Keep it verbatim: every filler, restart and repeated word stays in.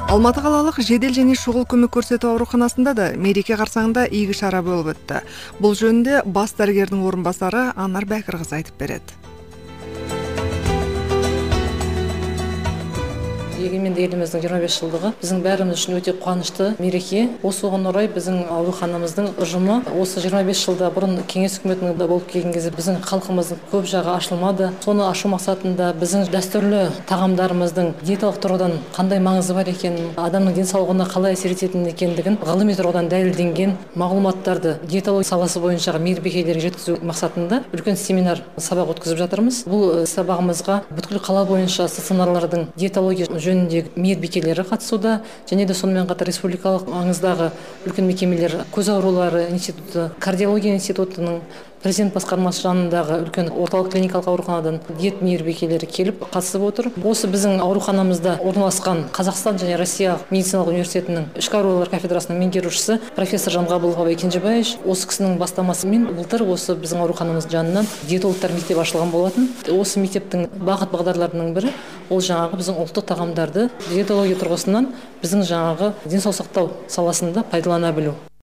Алматы қалалық жедел және шұғыл көмек көрсету ауруханасында да мереке қарсаңында игі шара болып өтті. Бұл жөнінде бас дәрігердің орынбасары Анар Бәкірқызы айтып береді. Егеменді еліміздің жиырма бес жылдығы біздің бәріміз үшін өте қуанышты мереке. Осы оған орай біздің ауруханамыздың ұжымы осы жиырма бес жылда бұрын кеңес үкіметінің болып келген кезде біздің халқымыздың көп жағы ашылмады. Соны ашу мақсатында біздің дәстүрлі тағамдарымыздың диеталық тұрғыдан қандай маңызы бар екенін, адамның денсаулығына қалай әсер ететін екендігін ғылыми тұрғыдан дәлелденген мағлұматтарды диетология саласы бойынша мейірбикелерге жеткізу мақсатында үлкен семинар сабақ өткізіп жатырмыз. Бұл сабағымызға бүткіл қала бойынша стационарлардың диетология жөніндегі мейірбикелері қатысуда, және де сонымен қатар республикалық маңыздағы үлкен мекемелер, көз аурулары институты, кардиология институтының президент басқармасы жанындағы үлкен орталық клиникалық ауруханадан диет мейірбикелері келіп қатысып отыр. Осы біздің ауруханамызда орналасқан Қазақстан және Россия медициналық университетінің ішкі аурулар кафедрасының меңгерушісі профессор Жанғабылов Кенжебаевич, осы кісінің бастамасымен былтыр осы біздің ауруханамыз жанынан диетологтар мектебі ашылған болатын. Осы мектептің бағыт бағдарларының бірі ол жаңағы біздің ұлттық тағамдарды диетология тұрғысынан біздің жаңағы денсаулық сақтау саласында пайдалана білу.